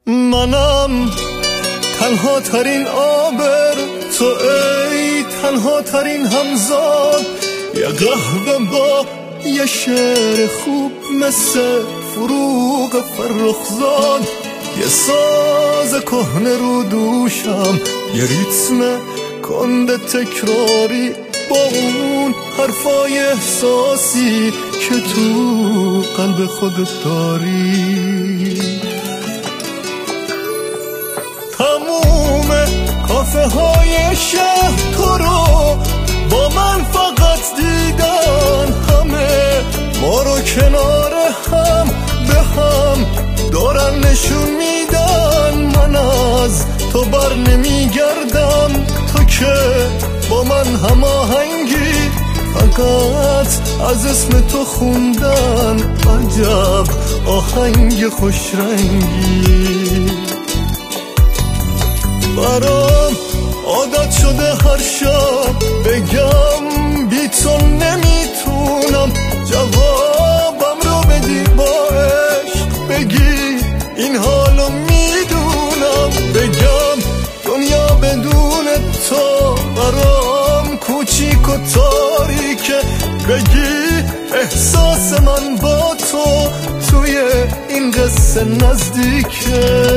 منم تنها ترین آبر تو ای تنها ترین همزاد، یه قهوه با یه شعر خوب مثل فروغ فرخزاد، یه ساز کهنه رو دوشم، یه ریتم کنده تکراری با اون حرفای احساسی که تو قلب خودت داری. تموم کافه های شهر تو رو با من فقط دیدن، همه ما رو کنار هم به هم دارن نشون میدن. من از تو بر نمیگردم، تو که با من هماهنگی، فقط از اسم تو خوندن عجب آهنگ خوشرنگی. برام عادت شده هر شب بگم بی تو نمیتونم، جوابم رو بدی با عشق، بگی این حالو میدونم، بگم دنیا بدون تو برام کوچیک و تاریکه، بگی احساس من با تو توی این قصه نزدیکه.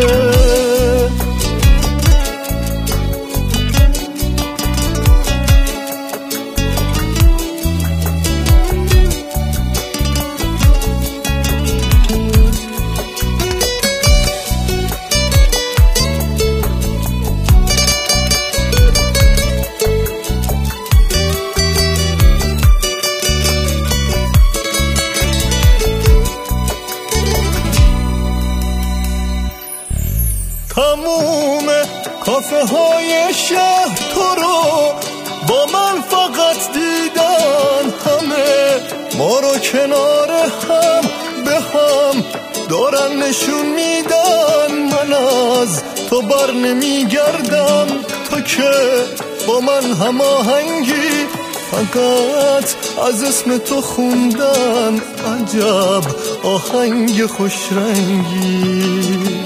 تموم کافه های شهر تو رو با من فقط دیدن، همه ما رو کنار هم به هم دارن نشون میدن. من از تو بر نمیگردم، تو که با من هماهنگی، فقط از اسم تو خوندن عجب آهنگ خوشرنگی.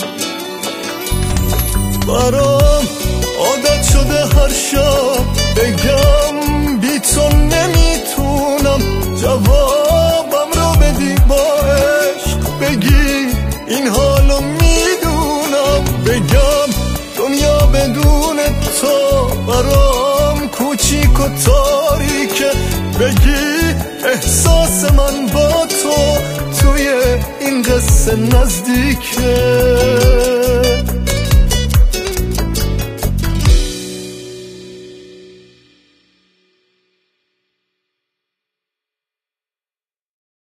برام عادت شده هر شب بگم بی تو نمیتونم، جوابم رو بدی با عشق، بگی این حالو میدونم، بگم دنیا بدون تو برام کوچیک و تاریکه، بگی احساس من با تو توی این قصه نزدیکه.